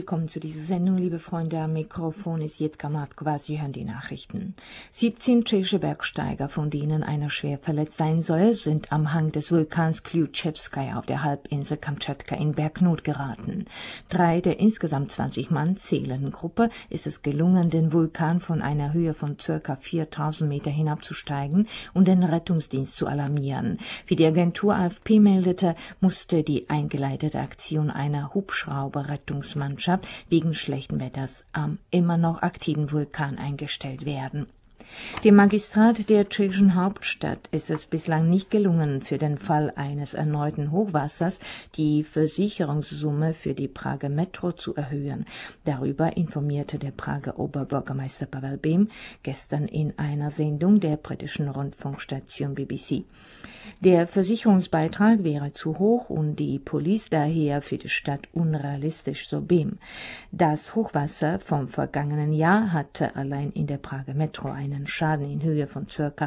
Willkommen zu dieser Sendung, liebe Freunde. Am Mikrofon ist Jitka Matkova. Sie hören die Nachrichten. 17 tschechische Bergsteiger, von denen einer schwer verletzt sein soll, sind am Hang des Vulkans Klyuchevskaja auf der Halbinsel Kamtschatka in Bergnot geraten. 3 der insgesamt 20 Mann zählenden Gruppe ist es gelungen, den Vulkan von einer Höhe von ca. 4000 Meter hinabzusteigen und den Rettungsdienst zu alarmieren. Wie die Agentur AFP meldete, musste die eingeleitete Aktion einer Hubschrauberrettungsmannschaft wegen schlechten Wetters am immer noch aktiven Vulkan eingestellt werden. Dem Magistrat der tschechischen Hauptstadt ist es bislang nicht gelungen, für den Fall eines erneuten Hochwassers die Versicherungssumme für die Prager Metro zu erhöhen. Darüber informierte der Prager Oberbürgermeister Pavel Bem gestern in einer Sendung der britischen Rundfunkstation BBC. Der Versicherungsbeitrag wäre zu hoch und die Police daher für die Stadt unrealistisch, so Bem. Das Hochwasser vom vergangenen Jahr hatte allein in der Prager Metro einen Schaden in Höhe von ca.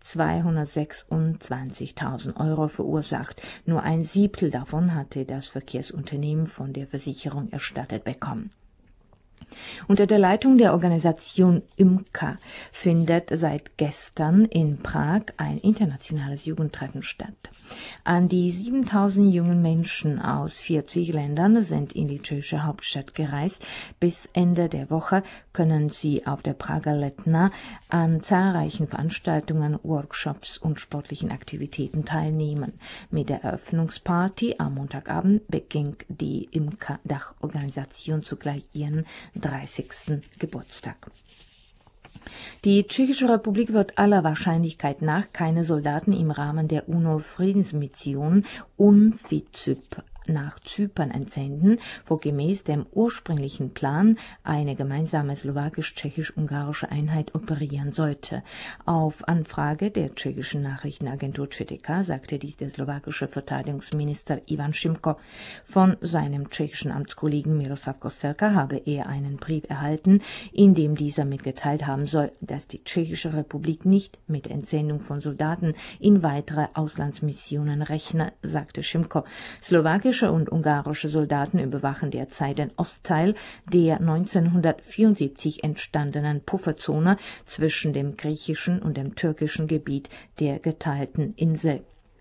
226.000 Euro verursacht. Nur ein Siebtel davon hatte das Verkehrsunternehmen von der Versicherung erstattet bekommen. Unter der Leitung der Organisation IMCA findet seit gestern in Prag ein internationales Jugendtreffen statt. An die 7000 jungen Menschen aus 40 Ländern sind in die tschechische Hauptstadt gereist. Bis Ende der Woche können sie auf der Prager Letna an zahlreichen Veranstaltungen, Workshops und sportlichen Aktivitäten teilnehmen. Mit der Eröffnungsparty am Montagabend beginnt die IMCA-Dachorganisation zugleich ihren 30. Geburtstag. Die Tschechische Republik wird aller Wahrscheinlichkeit nach keine Soldaten im Rahmen der UNO-Friedensmission UNFICYP nach Zypern entsenden, wo gemäß dem ursprünglichen Plan eine gemeinsame slowakisch-tschechisch-ungarische Einheit operieren sollte. Auf Anfrage der tschechischen Nachrichtenagentur ČTK sagte dies der slowakische Verteidigungsminister Ivan Šimko. Von seinem tschechischen Amtskollegen Miroslav Kostelka habe er einen Brief erhalten, in dem dieser mitgeteilt haben soll, dass die Tschechische Republik nicht mit Entsendung von Soldaten in weitere Auslandsmissionen rechne, sagte Šimko. Slowakische und ungarische Soldaten überwachen derzeit den Ostteil der 1974 entstandenen Pufferzone zwischen dem griechischen und dem türkischen Gebiet der geteilten Insel.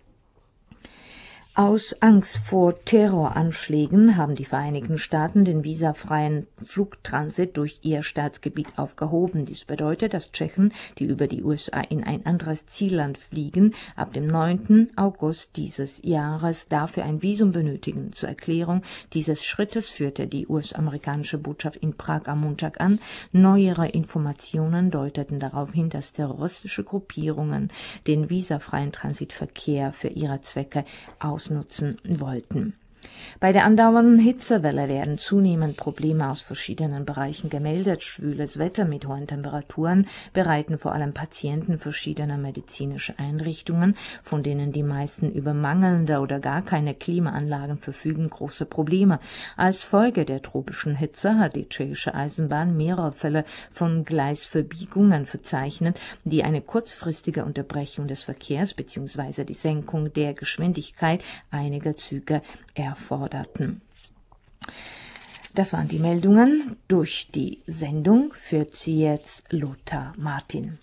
Aus Angst vor Terroranschlägen haben die Vereinigten Staaten den visafreien Flugtransit durch ihr Staatsgebiet aufgehoben. Dies bedeutet, dass Tschechen, die über die USA in ein anderes Zielland fliegen, ab dem 9. August dieses Jahres dafür ein Visum benötigen. Zur Erklärung dieses Schrittes führte die US-amerikanische Botschaft in Prag am Montag an. Neuere Informationen deuteten darauf hin, dass terroristische Gruppierungen den visafreien Transitverkehr für ihre Zwecke ausnutzen wollten. Bei der andauernden Hitzewelle werden zunehmend Probleme aus verschiedenen Bereichen gemeldet. Schwüles Wetter mit hohen Temperaturen bereiten vor allem Patienten verschiedener medizinischer Einrichtungen, von denen die meisten über mangelnde oder gar keine Klimaanlagen verfügen, große Probleme. Als Folge der tropischen Hitze hat die tschechische Eisenbahn mehrere Fälle von Gleisverbiegungen verzeichnet, die eine kurzfristige Unterbrechung des Verkehrs bzw. die Senkung der Geschwindigkeit einiger Züge erforderten. Das waren die Meldungen. Durch die Sendung führt sie jetzt Lothar Martin.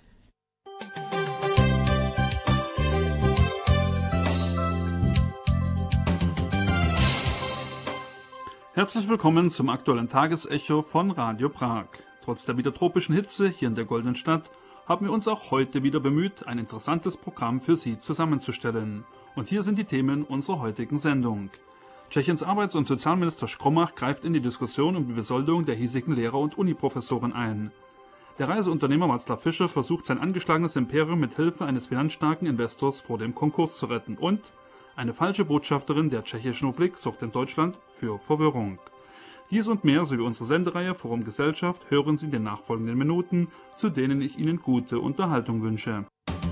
Herzlich willkommen zum aktuellen Tagesecho von Radio Prag. Trotz der wieder tropischen Hitze hier in der Goldenen Stadt haben wir uns auch heute wieder bemüht, ein interessantes Programm für Sie zusammenzustellen. Und hier sind die Themen unserer heutigen Sendung. Tschechiens Arbeits- und Sozialminister Škromach greift in die Diskussion um die Besoldung der hiesigen Lehrer und Uniprofessoren ein. Der Reiseunternehmer Václav Fischer versucht sein angeschlagenes Imperium mit Hilfe eines finanzstarken Investors vor dem Konkurs zu retten und eine falsche Botschafterin der Tschechischen Republik sorgt in Deutschland für Verwirrung. Dies und mehr sowie unsere Sendereihe Forum Gesellschaft hören Sie in den nachfolgenden Minuten, zu denen ich Ihnen gute Unterhaltung wünsche.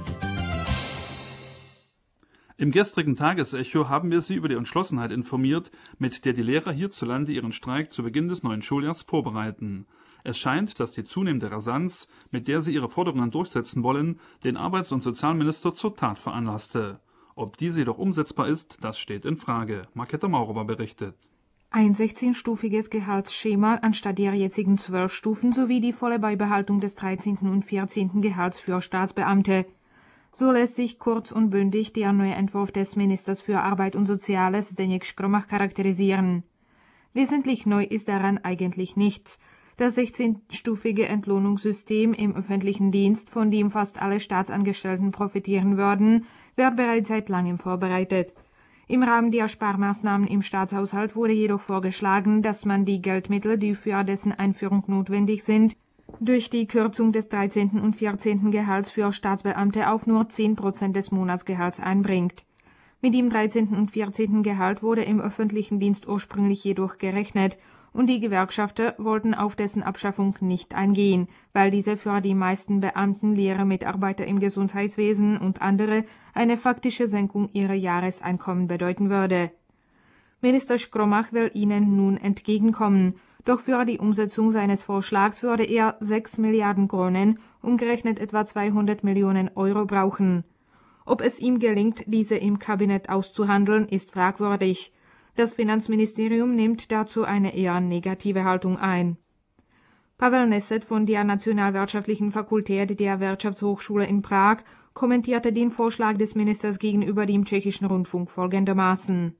Im gestrigen Tagesecho haben wir Sie über die Entschlossenheit informiert, mit der die Lehrer hierzulande ihren Streik zu Beginn des neuen Schuljahrs vorbereiten. Es scheint, dass die zunehmende Rasanz, mit der sie ihre Forderungen durchsetzen wollen, den Arbeits- und Sozialminister zur Tat veranlasste. Ob diese jedoch umsetzbar ist, das steht in Frage. Marketa Maurowa berichtet. ein 16-stufiges Gehaltsschema anstatt der jetzigen 12 Stufen sowie die volle Beibehaltung des 13. und 14. Gehalts für Staatsbeamte. So lässt sich kurz und bündig der neue Entwurf des Ministers für Arbeit und Soziales, Zdeněk Škromach, charakterisieren. Wesentlich neu ist daran eigentlich nichts. Das 16-stufige Entlohnungssystem im öffentlichen Dienst, von dem fast alle Staatsangestellten profitieren würden, wird bereits seit langem vorbereitet. Im Rahmen der Sparmaßnahmen im Staatshaushalt wurde jedoch vorgeschlagen, dass man die Geldmittel, die für dessen Einführung notwendig sind, durch die Kürzung des 13. und 14. Gehalts für Staatsbeamte auf nur 10% des Monatsgehalts einbringt. Mit dem 13. und 14. Gehalt wurde im öffentlichen Dienst ursprünglich jedoch gerechnet, und die Gewerkschafter wollten auf dessen Abschaffung nicht eingehen, weil diese für die meisten Beamten, Lehrer, Mitarbeiter im Gesundheitswesen und andere eine faktische Senkung ihrer Jahreseinkommen bedeuten würde. Minister Škromach will ihnen nun entgegenkommen, doch für die Umsetzung seines Vorschlags würde er 6 Milliarden Kronen, umgerechnet etwa 200 Millionen Euro, brauchen. Ob es ihm gelingt, diese im Kabinett auszuhandeln, ist fragwürdig. Das Finanzministerium nimmt dazu eine eher negative Haltung ein. Pavel Neset von der Nationalwirtschaftlichen Fakultät der Wirtschaftshochschule in Prag kommentierte den Vorschlag des Ministers gegenüber dem tschechischen Rundfunk folgendermaßen.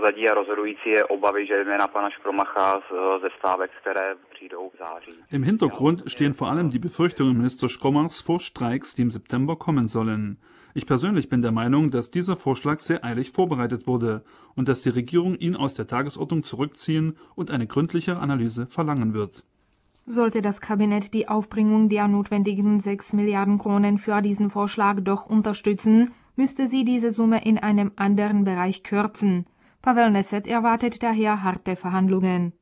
Im Hintergrund stehen vor allem die Befürchtungen Minister Škromachs vor Streiks, die im September kommen sollen. Ich persönlich bin der Meinung, dass dieser Vorschlag sehr eilig vorbereitet wurde und dass die Regierung ihn aus der Tagesordnung zurückziehen und eine gründlichere Analyse verlangen wird. Sollte das Kabinett die Aufbringung der notwendigen 6 Milliarden Kronen für diesen Vorschlag doch unterstützen, müsste sie diese Summe in einem anderen Bereich kürzen. Pavel Neset erwartet daher harte Verhandlungen.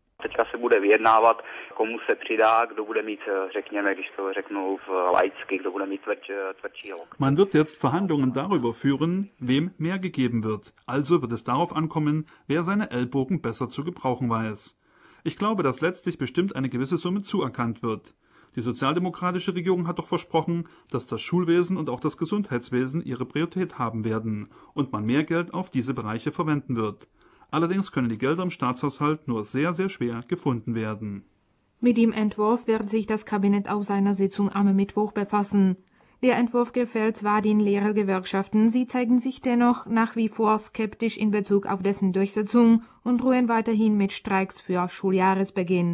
Man wird jetzt Verhandlungen darüber führen, wem mehr gegeben wird. Also wird es darauf ankommen, wer seine Ellbogen besser zu gebrauchen weiß. Ich glaube, dass letztlich bestimmt eine gewisse Summe zuerkannt wird. Die sozialdemokratische Regierung hat doch versprochen, dass das Schulwesen und auch das Gesundheitswesen ihre Priorität haben werden und man mehr Geld auf diese Bereiche verwenden wird. Allerdings können die Gelder im Staatshaushalt nur sehr, sehr schwer gefunden werden. Mit dem Entwurf wird sich das Kabinett auf seiner Sitzung am Mittwoch befassen. Der Entwurf gefällt zwar den Lehrergewerkschaften, sie zeigen sich dennoch nach wie vor skeptisch in Bezug auf dessen Durchsetzung und drohen weiterhin mit Streiks für Schuljahresbeginn.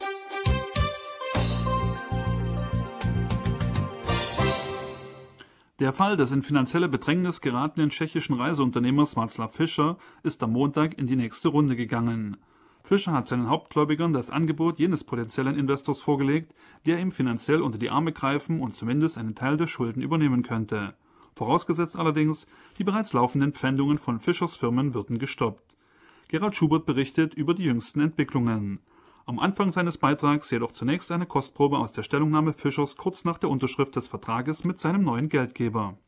Der Fall des in finanzielle Bedrängnis geratenen tschechischen Reiseunternehmers Václav Fischer ist am Montag in die nächste Runde gegangen. Fischer hat seinen Hauptgläubigern das Angebot jenes potenziellen Investors vorgelegt, der ihm finanziell unter die Arme greifen und zumindest einen Teil der Schulden übernehmen könnte. Vorausgesetzt allerdings, die bereits laufenden Pfändungen von Fischers Firmen würden gestoppt. Gerald Schubert berichtet über die jüngsten Entwicklungen. Am Anfang seines Beitrags jedoch zunächst eine Kostprobe aus der Stellungnahme Fischers kurz nach der Unterschrift des Vertrages mit seinem neuen Geldgeber.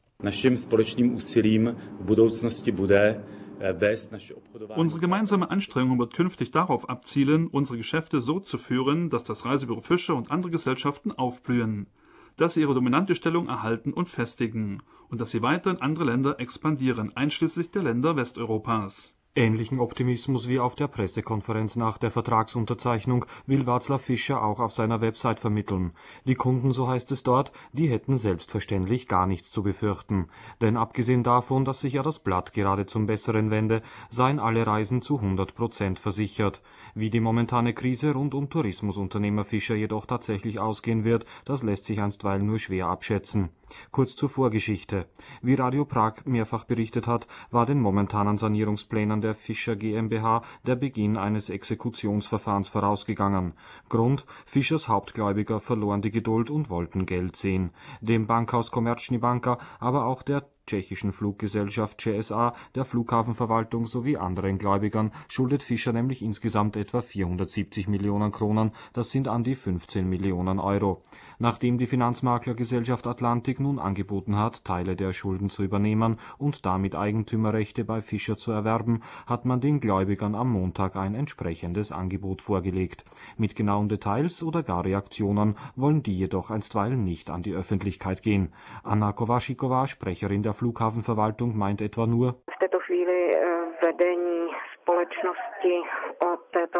Unsere gemeinsame Anstrengung wird künftig darauf abzielen, unsere Geschäfte so zu führen, dass das Reisebüro Fischer und andere Gesellschaften aufblühen, dass sie ihre dominante Stellung erhalten und festigen und dass sie weiter in andere Länder expandieren, einschließlich der Länder Westeuropas. Ähnlichen Optimismus wie auf der Pressekonferenz nach der Vertragsunterzeichnung will Václav Fischer auch auf seiner Website vermitteln. Die Kunden, so heißt es dort, die hätten selbstverständlich gar nichts zu befürchten. Denn abgesehen davon, dass sich ja das Blatt gerade zum Besseren wende, seien alle Reisen zu 100% versichert. Wie die momentane Krise rund um Tourismusunternehmer Fischer jedoch tatsächlich ausgehen wird, das lässt sich einstweilen nur schwer abschätzen. Kurz zur Vorgeschichte. Wie Radio Prag mehrfach berichtet hat, war den momentanen Sanierungsplänen der Fischer GmbH der Beginn eines Exekutionsverfahrens vorausgegangen. Grund: Fischers Hauptgläubiger verloren die Geduld und wollten Geld sehen. Dem Bankhaus Komerční banka, aber auch der tschechischen Fluggesellschaft ČSA, der Flughafenverwaltung sowie anderen Gläubigern schuldet Fischer nämlich insgesamt etwa 470 Millionen Kronen, das sind an die 15 Millionen Euro. Nachdem die Finanzmaklergesellschaft Atlantic nun angeboten hat, Teile der Schulden zu übernehmen und damit Eigentümerrechte bei Fischer zu erwerben, hat man den Gläubigern am Montag ein entsprechendes Angebot vorgelegt. Mit genauen Details oder gar Reaktionen wollen die jedoch einstweilen nicht an die Öffentlichkeit gehen. Anna Kovaříková, Sprecherin der Flughafenverwaltung, meint etwa nur: V této chvíli vedení společnosti o této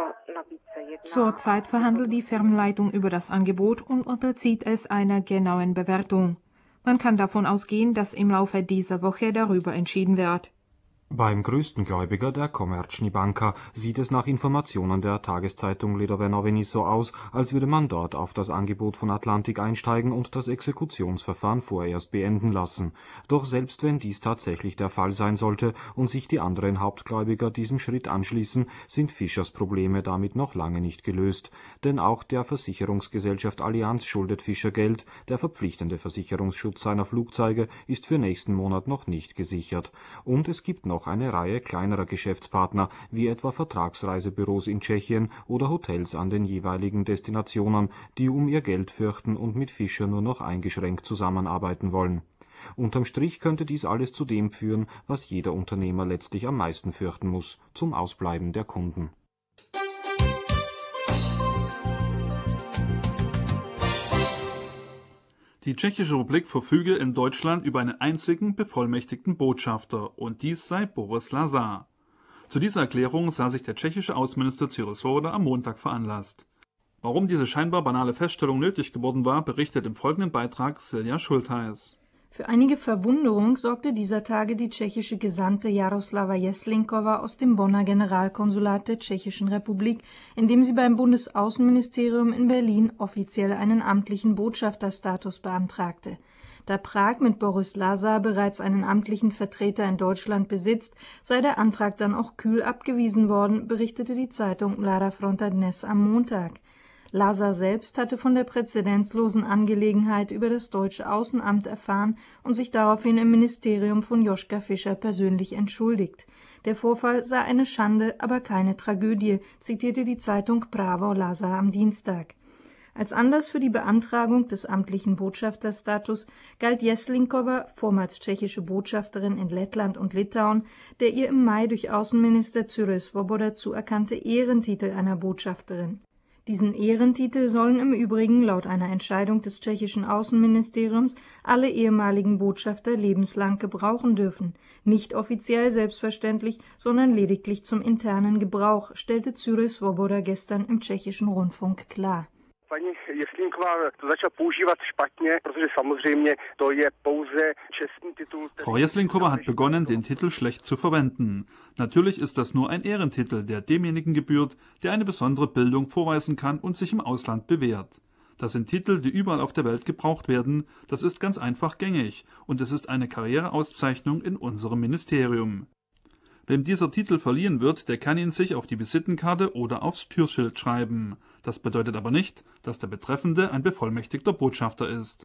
Zurzeit verhandelt die Firmenleitung über das Angebot und unterzieht es einer genauen Bewertung. Man kann davon ausgehen, dass im Laufe dieser Woche darüber entschieden wird. Beim größten Gläubiger, der Komerční banka, sieht es nach Informationen der Tageszeitung Lidové noviny so aus, als würde man dort auf das Angebot von Atlantic einsteigen und das Exekutionsverfahren vorerst beenden lassen. Doch selbst wenn dies tatsächlich der Fall sein sollte und sich die anderen Hauptgläubiger diesem Schritt anschließen, sind Fischers Probleme damit noch lange nicht gelöst. Denn auch der Versicherungsgesellschaft Allianz schuldet Fischer Geld, der verpflichtende Versicherungsschutz seiner Flugzeuge ist für nächsten Monat noch nicht gesichert. Und es gibt noch eine Reihe kleinerer Geschäftspartner, wie etwa Vertragsreisebüros in Tschechien oder Hotels an den jeweiligen Destinationen, die um ihr Geld fürchten und mit Fischer nur noch eingeschränkt zusammenarbeiten wollen. Unterm Strich könnte dies alles zu dem führen, was jeder Unternehmer letztlich am meisten fürchten muss: zum Ausbleiben der Kunden. Die Tschechische Republik verfüge in Deutschland über einen einzigen bevollmächtigten Botschafter, und dies sei Boris Lazar. Zu dieser Erklärung sah sich der tschechische Außenminister Cyril Svoboda am Montag veranlasst. Warum diese scheinbar banale Feststellung nötig geworden war, berichtet im folgenden Beitrag Silja Schultheis. Für einige Verwunderung sorgte dieser Tage die tschechische Gesandte Jaroslava Jeslinkova aus dem Bonner Generalkonsulat der Tschechischen Republik, indem sie beim Bundesaußenministerium in Berlin offiziell einen amtlichen Botschafterstatus beantragte. Da Prag mit Boris Lazar bereits einen amtlichen Vertreter in Deutschland besitzt, sei der Antrag dann auch kühl abgewiesen worden, berichtete die Zeitung Mladá Fronta Dnes am Montag. Lazar selbst hatte von der präzedenzlosen Angelegenheit über das deutsche Außenamt erfahren und sich daraufhin im Ministerium von Joschka Fischer persönlich entschuldigt. Der Vorfall sei eine Schande, aber keine Tragödie, zitierte die Zeitung Pravo Lazar am Dienstag. Als Anlass für die Beantragung des amtlichen Botschafterstatus galt Jeslinkova, vormals tschechische Botschafterin in Lettland und Litauen, der ihr im Mai durch Außenminister Cyril Svoboda zuerkannte Ehrentitel einer Botschafterin. Diesen Ehrentitel sollen im Übrigen laut einer Entscheidung des tschechischen Außenministeriums alle ehemaligen Botschafter lebenslang gebrauchen dürfen. Nicht offiziell selbstverständlich, sondern lediglich zum internen Gebrauch, stellte Cyril Svoboda gestern im tschechischen Rundfunk klar. Paní Jeslinková to začala používat špatně, protože samozřejmě to je pouze čestný titul. Frau Jeslinkova hat begonnen, den Titel schlecht zu verwenden. Natürlich ist das nur ein Ehrentitel, der demjenigen gebührt, der eine besondere Bildung vorweisen kann und sich im Ausland bewährt. Das sind Titel, die überall auf der Welt gebraucht werden. Das ist ganz einfach gängig und es ist eine Karriereauszeichnung in unserem Ministerium. Wem dieser Titel verliehen wird, der kann ihn sich auf die Visitenkarte oder aufs Türschild schreiben. Das bedeutet aber nicht, dass der Betreffende ein bevollmächtigter Botschafter ist.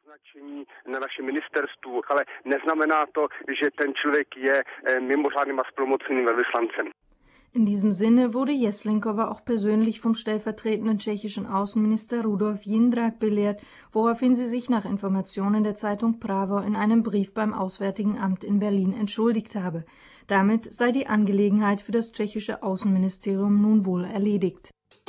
Na našem ministerstvu, ale neznamená to, že ten člověk je mimořádným a splnomocněným velvyslancem. In diesem Sinne wurde Jeslinkova auch persönlich vom stellvertretenden tschechischen Außenminister Rudolf Jindřich belehrt, woraufhin sie sich nach Informationen der Zeitung Pravo in einem Brief beim Auswärtigen Amt in Berlin entschuldigt habe. Damit sei die Angelegenheit für das tschechische Außenministerium nun wohl erledigt.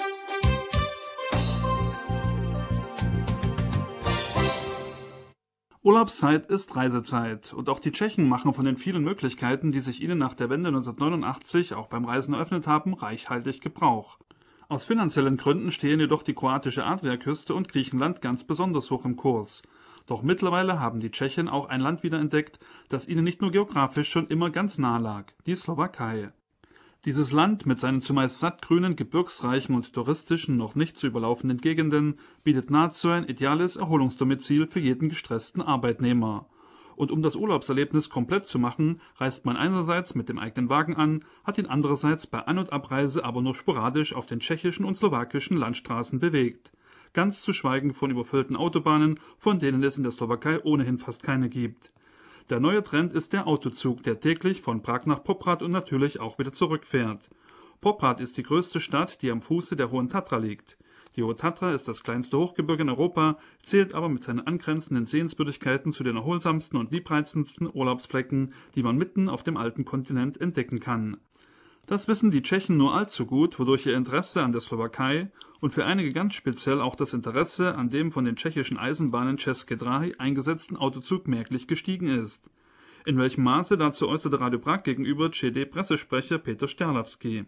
Urlaubszeit ist Reisezeit und auch die Tschechen machen von den vielen Möglichkeiten, die sich ihnen nach der Wende 1989 auch beim Reisen eröffnet haben, reichhaltig Gebrauch. Aus finanziellen Gründen stehen jedoch die kroatische Adriaküste und Griechenland ganz besonders hoch im Kurs. Doch mittlerweile haben die Tschechen auch ein Land wiederentdeckt, das ihnen nicht nur geografisch schon immer ganz nah lag, die Slowakei. Dieses Land mit seinen zumeist sattgrünen, gebirgsreichen und touristischen, noch nicht zu überlaufenden Gegenden bietet nahezu ein ideales Erholungsdomizil für jeden gestressten Arbeitnehmer. Und um das Urlaubserlebnis komplett zu machen, reist man einerseits mit dem eigenen Wagen an, hat ihn andererseits bei An- und Abreise aber nur sporadisch auf den tschechischen und slowakischen Landstraßen bewegt. Ganz zu schweigen von überfüllten Autobahnen, von denen es in der Slowakei ohnehin fast keine gibt. Der neue Trend ist der Autozug, der täglich von Prag nach Poprad und natürlich auch wieder zurückfährt. Poprad ist die größte Stadt, die am Fuße der Hohen Tatra liegt. Die Hohe Tatra ist das kleinste Hochgebirge in Europa, zählt aber mit seinen angrenzenden Sehenswürdigkeiten zu den erholsamsten und liebreizendsten Urlaubsflecken, die man mitten auf dem alten Kontinent entdecken kann. Das wissen die Tschechen nur allzu gut, wodurch ihr Interesse an der Slowakei und für einige ganz speziell auch das Interesse an dem von den tschechischen Eisenbahnen České dráhy eingesetzten Autozug merklich gestiegen ist. In welchem Maße, dazu äußerte Radio Prag gegenüber ČD Pressesprecher Peter Sterlavský.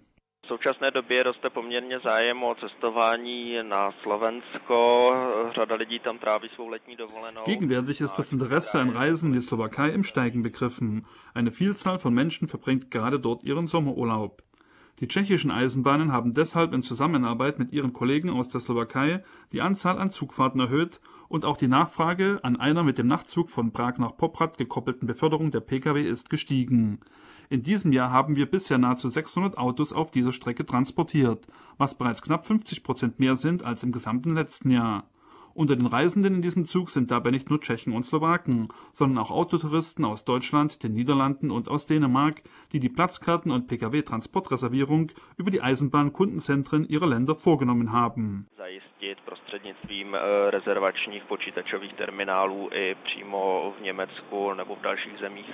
V současné době roste poměrně zájem o cestování na Slovensko. Řada lidí tam tráví svou letní dovolenou. Gegenwärtig ist das Interesse an Reisen in die Slowakei im Steigen begriffen. Eine Vielzahl von Menschen verbringt gerade dort ihren Sommerurlaub. Die tschechischen Eisenbahnen haben deshalb in Zusammenarbeit mit ihren Kollegen aus der Slowakei die Anzahl an Zugfahrten erhöht und auch die Nachfrage an einer mit dem Nachtzug von Prag nach Poprad gekoppelten Beförderung der Pkw ist gestiegen. In diesem Jahr haben wir bisher nahezu 600 Autos auf dieser Strecke transportiert, was bereits knapp 50% mehr sind als im gesamten letzten Jahr. Unter den Reisenden in diesem Zug sind dabei nicht nur Tschechen und Slowaken, sondern auch Autotouristen aus Deutschland, den Niederlanden und aus Dänemark, die die Platzkarten- und Pkw-Transportreservierung über die Eisenbahnkundenzentren ihrer Länder vorgenommen haben. Zajistit prostřednictvím rezervačních počítačových terminálů i přímo v Německu nebo v dalších zemích.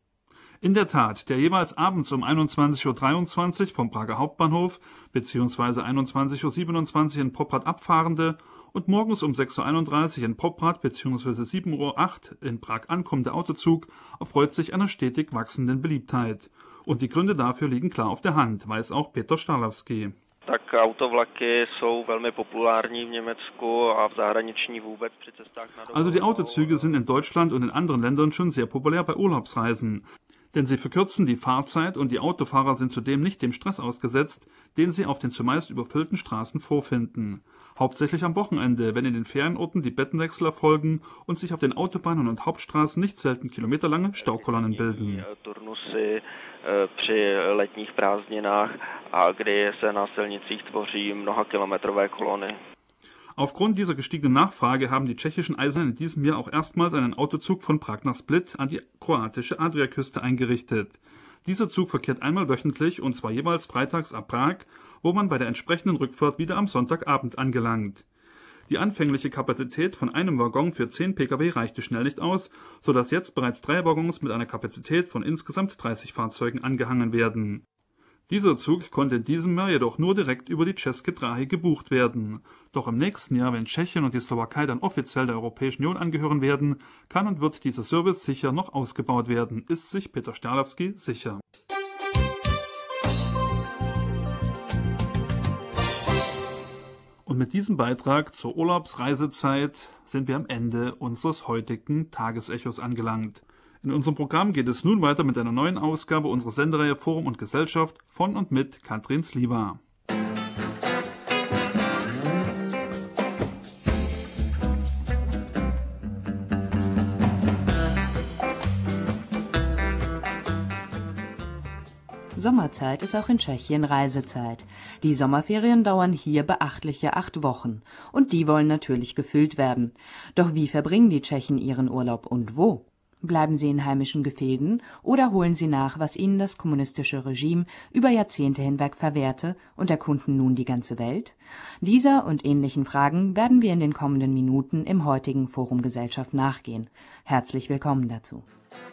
In der Tat, der jeweils abends um 21:23 Uhr vom Prager Hauptbahnhof bzw. 21:27 Uhr in Poprad abfahrende und morgens um 6:31 Uhr in Poprad bzw. 7:08 Uhr in Prag ankommende Autozug erfreut sich einer stetig wachsenden Beliebtheit. Und die Gründe dafür liegen klar auf der Hand, weiß auch Peter Starlavský. Tak autovlaky jsou velmi populární v Německu a v zahraničí vůbec při cestách na dovolenou. Also die Autozüge sind in Deutschland und in anderen Ländern schon sehr populär bei Urlaubsreisen. Denn sie verkürzen die Fahrzeit und die Autofahrer sind zudem nicht dem Stress ausgesetzt, den sie auf den zumeist überfüllten Straßen vorfinden. Hauptsächlich am Wochenende, wenn in den Ferienorten die Bettenwechsel erfolgen und sich auf den Autobahnen und Hauptstraßen nicht selten kilometerlange Staukolonnen bilden. Turnusy při letních prázdninách a kdy se na silnicích tvoří mnohakilometrové kolony. Aufgrund dieser gestiegenen Nachfrage haben die tschechischen Eisenbahnen in diesem Jahr auch erstmals einen Autozug von Prag nach Split an die kroatische Adriaküste eingerichtet. Dieser Zug verkehrt einmal wöchentlich und zwar jeweils freitags ab Prag, wo man bei der entsprechenden Rückfahrt wieder am Sonntagabend angelangt. Die anfängliche Kapazität von einem Waggon für 10 Pkw reichte schnell nicht aus, sodass jetzt bereits 3 Waggons mit einer Kapazität von insgesamt 30 Fahrzeugen angehangen werden. Dieser Zug konnte in diesem Jahr jedoch nur direkt über die České dráhy gebucht werden. Doch im nächsten Jahr, wenn Tschechien und die Slowakei dann offiziell der Europäischen Union angehören werden, kann und wird dieser Service sicher noch ausgebaut werden, ist sich Peter Starlavský sicher. Und mit diesem Beitrag zur Urlaubsreisezeit sind wir am Ende unseres heutigen Tagesechos angelangt. In unserem Programm geht es nun weiter mit einer neuen Ausgabe unserer Sendereihe Forum und Gesellschaft von und mit Katrin Sliwa. Sommerzeit ist auch in Tschechien Reisezeit. Die Sommerferien dauern hier beachtliche 8 Wochen. Und die wollen natürlich gefüllt werden. Doch wie verbringen die Tschechen ihren Urlaub und wo? Bleiben sie in heimischen Gefilden oder holen sie nach, was ihnen das kommunistische Regime über Jahrzehnte hinweg verwehrte und erkunden nun die ganze Welt? Dieser und ähnlichen Fragen werden wir in den kommenden Minuten im heutigen Forum Gesellschaft nachgehen. Herzlich willkommen dazu.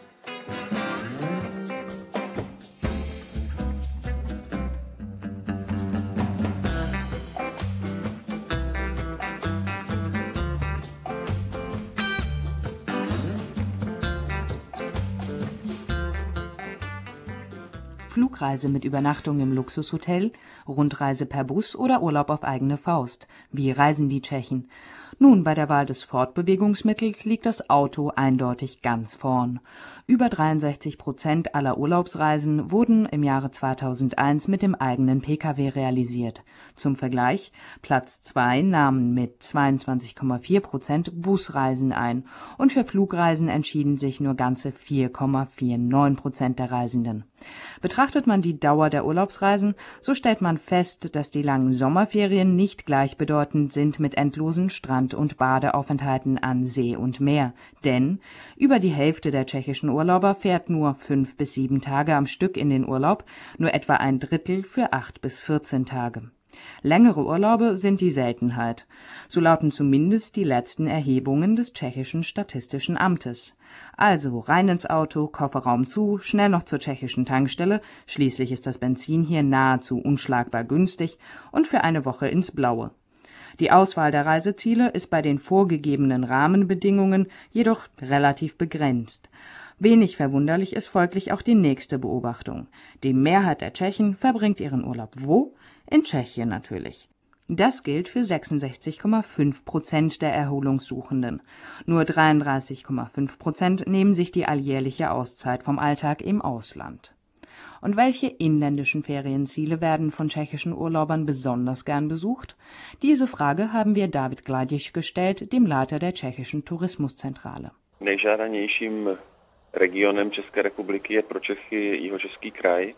Flugreise mit Übernachtung im Luxushotel, Rundreise per Bus oder Urlaub auf eigene Faust. Wie reisen die Tschechen? Nun, bei der Wahl des Fortbewegungsmittels liegt das Auto eindeutig ganz vorn. Über 63% aller Urlaubsreisen wurden im Jahre 2001 mit dem eigenen Pkw realisiert. Zum Vergleich, Platz 2 nahmen mit 22,4% Busreisen ein und für Flugreisen entschieden sich nur ganze 4,49% der Reisenden. Betrachtet man die Dauer der Urlaubsreisen, so stellt man fest, dass die langen Sommerferien nicht gleichbedeutend sind mit endlosen Strand- und Badeaufenthalten an See und Meer. Denn über die Hälfte der tschechischen Urlauber fährt nur 5 bis 7 Tage am Stück in den Urlaub, nur etwa ein Drittel für 8 bis 14 Tage. Längere Urlaube sind die Seltenheit. So lauten zumindest die letzten Erhebungen des tschechischen Statistischen Amtes. Also rein ins Auto, Kofferraum zu, schnell noch zur tschechischen Tankstelle, schließlich ist das Benzin hier nahezu unschlagbar günstig, und für eine Woche ins Blaue. Die Auswahl der Reiseziele ist bei den vorgegebenen Rahmenbedingungen jedoch relativ begrenzt. Wenig verwunderlich ist folglich auch die nächste Beobachtung. Die Mehrheit der Tschechen verbringt ihren Urlaub wo? In Tschechien natürlich. Das gilt für 66,5% der Erholungssuchenden. Nur 33,5% nehmen sich die alljährliche Auszeit vom Alltag im Ausland. Und welche inländischen Ferienziele werden von tschechischen Urlaubern besonders gern besucht? Diese Frage haben wir David Gladiš gestellt, dem Leiter der tschechischen Tourismuszentrale. Nejžádanějším regionem České republiky je pro Čechy Jihočeský kraj.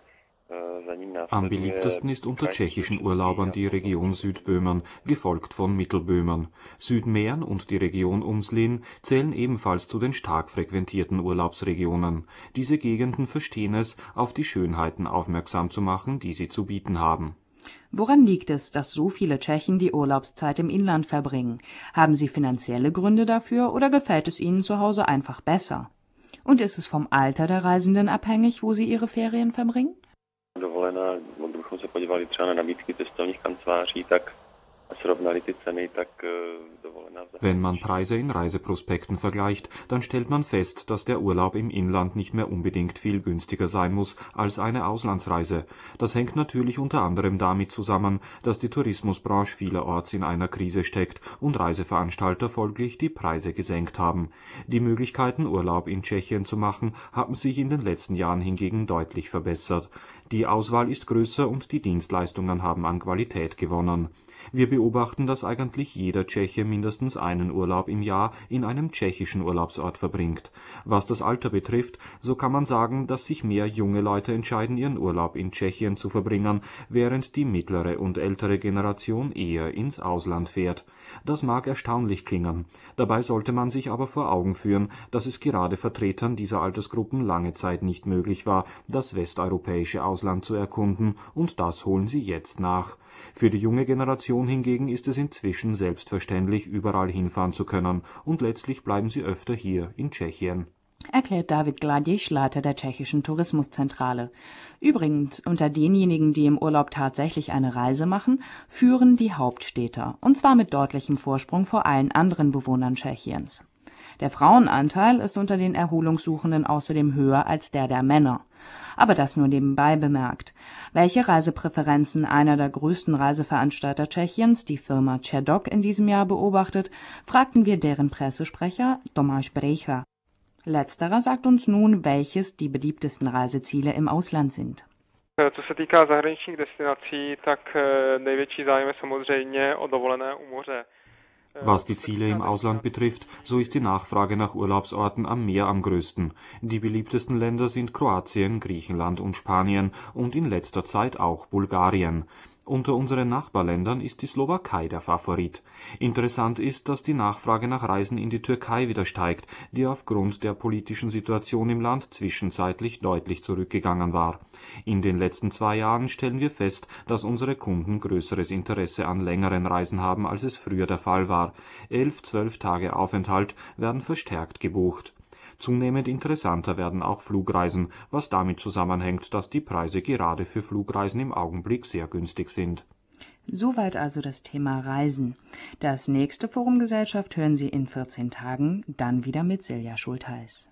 Am beliebtesten ist unter tschechischen Urlaubern die Region Südböhmen, gefolgt von Mittelböhmen. Südmähren und die Region Umslin zählen ebenfalls zu den stark frequentierten Urlaubsregionen. Diese Gegenden verstehen es, auf die Schönheiten aufmerksam zu machen, die sie zu bieten haben. Woran liegt es, dass so viele Tschechen die Urlaubszeit im Inland verbringen? Haben sie finanzielle Gründe dafür oder gefällt es ihnen zu Hause einfach besser? Und ist es vom Alter der Reisenden abhängig, wo sie ihre Ferien verbringen? Dovolená, kdybychom se podívali třeba na nabídky cestovních kanceláří, tak a srovnali ty ceny, tak dovolená. Wenn man Preise in Reiseprospekten vergleicht, dann stellt man fest, dass der Urlaub im Inland nicht mehr unbedingt viel günstiger sein muss als eine Auslandsreise. Das hängt natürlich unter anderem damit zusammen, dass die Tourismusbranche vielerorts in einer Krise steckt und Reiseveranstalter folglich die Preise gesenkt haben. Die Möglichkeiten, Urlaub in Tschechien zu machen, haben sich in den letzten Jahren hingegen deutlich verbessert. Die Auswahl ist größer und die Dienstleistungen haben an Qualität gewonnen. Wir beobachten, dass eigentlich jeder Tscheche mindestens einen Urlaub im Jahr in einem tschechischen Urlaubsort verbringt. Was das Alter betrifft, so kann man sagen, dass sich mehr junge Leute entscheiden, ihren Urlaub in Tschechien zu verbringen, während die mittlere und ältere Generation eher ins Ausland fährt. Das mag erstaunlich klingen. Dabei sollte man sich aber vor Augen führen, dass es gerade Vertretern dieser Altersgruppen lange Zeit nicht möglich war, das westeuropäische Ausland zu erkunden, und das holen sie jetzt nach. Für die junge Generation hingegen ist es inzwischen selbstverständlich, überall hinfahren zu können, und letztlich bleiben sie öfter hier in Tschechien. Erklärt David Gladiš, Leiter der tschechischen Tourismuszentrale. Übrigens, unter denjenigen, die im Urlaub tatsächlich eine Reise machen, führen die Hauptstädter, und zwar mit deutlichem Vorsprung vor allen anderen Bewohnern Tschechiens. Der Frauenanteil ist unter den Erholungssuchenden außerdem höher als der Männer. Aber das nur nebenbei bemerkt. Welche Reisepräferenzen einer der größten Reiseveranstalter Tschechiens, die Firma Čerdok, in diesem Jahr beobachtet, fragten wir deren Pressesprecher Tomáš Břecha. Letzterer sagt uns nun, welches die beliebtesten Reiseziele im Ausland sind. Co se týká zahraničních destinací, tak největší zájem je samozřejmě o dovolené u moře. Was die Ziele im Ausland betrifft, so ist die Nachfrage nach Urlaubsorten am Meer am größten. Die beliebtesten Länder sind Kroatien, Griechenland und Spanien und in letzter Zeit auch Bulgarien. Unter unseren Nachbarländern ist die Slowakei der Favorit. Interessant ist, dass die Nachfrage nach Reisen in die Türkei wieder steigt, die aufgrund der politischen Situation im Land zwischenzeitlich deutlich zurückgegangen war. In den letzten 2 Jahren stellen wir fest, dass unsere Kunden größeres Interesse an längeren Reisen haben, als es früher der Fall war. 11-12 Tage Aufenthalt werden verstärkt gebucht. Zunehmend interessanter werden auch Flugreisen, was damit zusammenhängt, dass die Preise gerade für Flugreisen im Augenblick sehr günstig sind. Soweit also das Thema Reisen. Das nächste Forum Gesellschaft hören Sie in 14 Tagen, dann wieder mit Silja Schultheiß.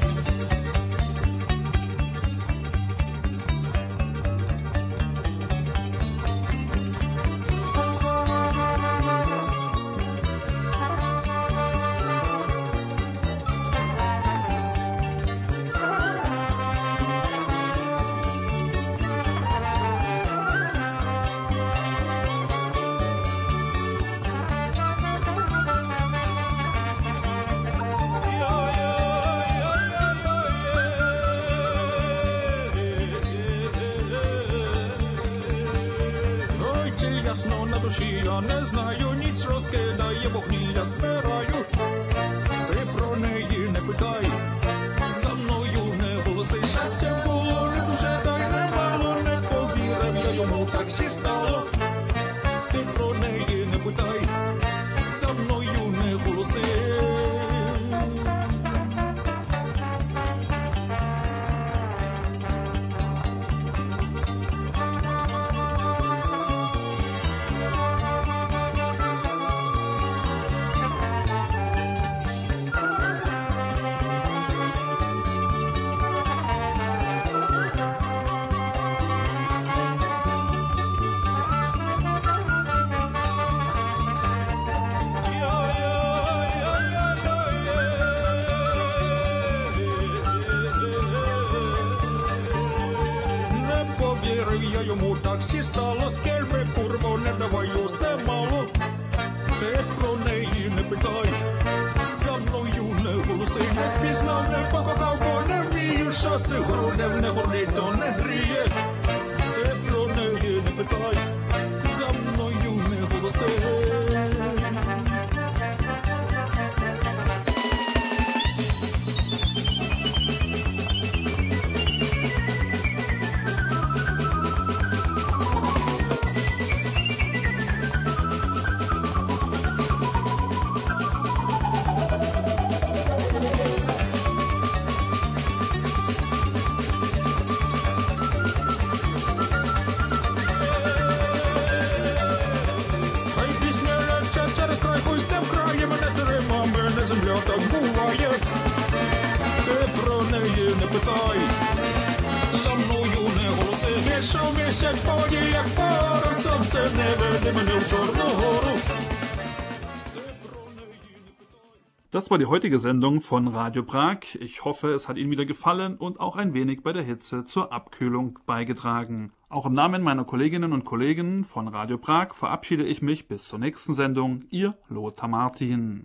Jasno na duši, ja neznaju nic, rozkidає вогні, збираю. Ти про неї не питай, за мною не голоси. Щастя було не дуже, та й немало, не повірив я йому, так всі стало. Ти про неї не питай, за мною не голоси. jo muuta stalo, skelme kurvo, ne davaju se malo. Te pro neji ne pitaj, za mnou nevolusej, nepíznal, koko kauko, nevíju šase, hrudev, nehodný to nehryje. Te pro neji ne pitaj, za mnou nevolusej. Das war die heutige Sendung von Radio Prag. Ich hoffe, es hat Ihnen wieder gefallen und auch ein wenig bei der Hitze zur Abkühlung beigetragen. Auch im Namen meiner Kolleginnen und Kollegen von Radio Prag verabschiede ich mich bis zur nächsten Sendung. Ihr Lothar Martin.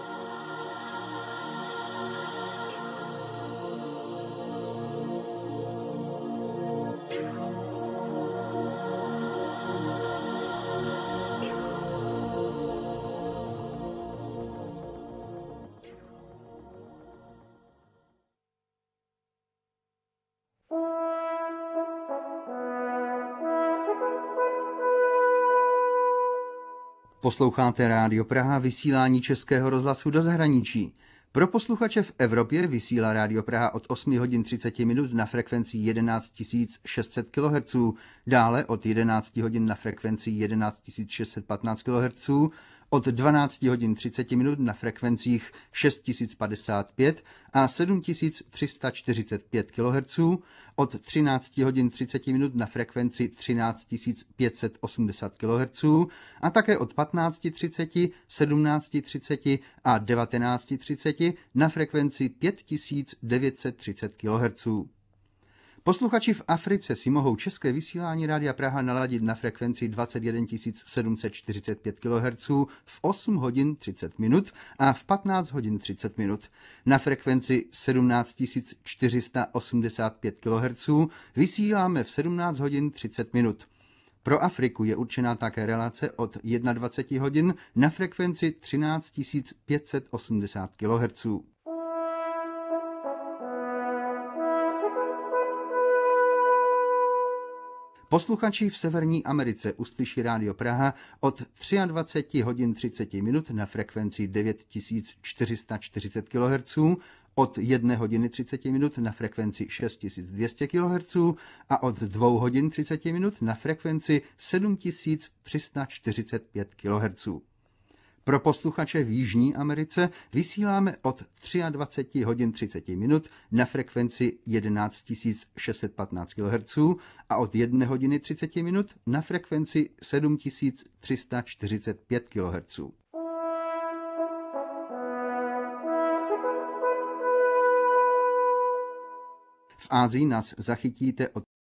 Posloucháte Rádio Praha, vysílání Českého rozhlasu do zahraničí. Pro posluchače v Evropě vysílá Rádio Praha od 8 hodin 30 minut na frekvenci 11 600 kHz, dále od 11 hodin na frekvenci 11 615 kHz, od 12 hodin 30 minut na frekvencích 6055 a 7345 kHz, od 13 hodin 30 minut na frekvenci 13 580 kHz a také od 15:30, 17:30 a 19:30 na frekvenci 5930 kHz. Posluchači v Africe si mohou české vysílání Rádia Praha naladit na frekvenci 21 745 kHz v 8 hodin 30 minut a v 15 hodin 30 minut. Na frekvenci 17 485 kHz vysíláme v 17 hodin 30 minut. Pro Afriku je určená také relace od 21 hodin na frekvenci 13 580 kHz. Posluchači v Severní Americe uslyší Rádio Praha od 23 hodin 30 minut na frekvenci 9440 kHz, od 1 hodiny 30 minut na frekvenci 6200 kHz a od 2 hodin 30 minut na frekvenci 7345 kHz. Pro posluchače v Jižní Americe vysíláme od 23 hodin 30 minut na frekvenci 11 615 kHz a od 1 hodiny 30 minut na frekvenci 7345 kHz. V Ázii nás zachytíte od